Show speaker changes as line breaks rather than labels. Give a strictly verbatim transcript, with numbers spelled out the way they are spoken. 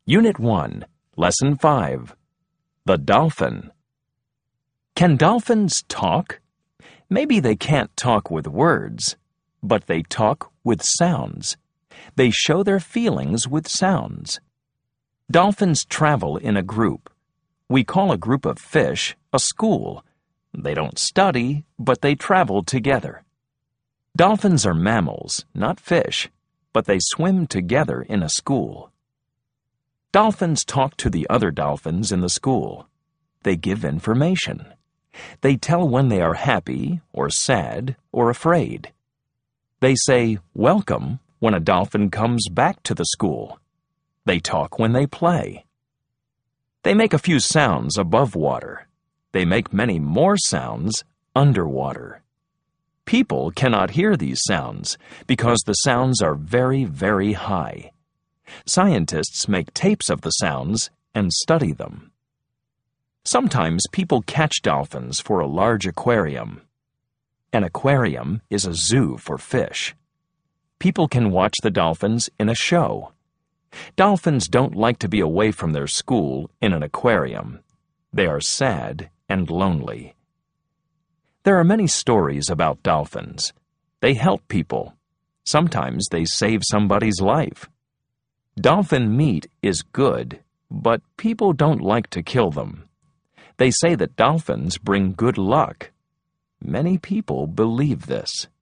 Unit one, Lesson five. The Dolphin. Can dolphins talk? Maybe they can't talk with words, but they talk with sounds. They show their feelings with sounds. Dolphins travel in a group. We call a group of fish a school. They don't study, but they travel together. Dolphins are mammals, not fish, but they swim together in a school. Dolphins talk to the other dolphins in the school. They give information. They tell when they are happy or sad or afraid. They say welcome when a dolphin comes back to the school. They talk when they play. They make a few sounds above water. They make many more sounds underwater. People cannot hear these sounds because the sounds are very, very high. Scientists make tapes of the sounds and study them. Sometimes people catch dolphins for a large aquarium. An aquarium is a zoo for fish. People can watch the dolphins in a show. Dolphins don't like to be away from their school in an aquarium. They are sad and lonely. There are many stories about dolphins. They help people. Sometimes they save somebody's life. Dolphin meat is good, but people don't like to kill them. They say that dolphins bring good luck. Many people believe this.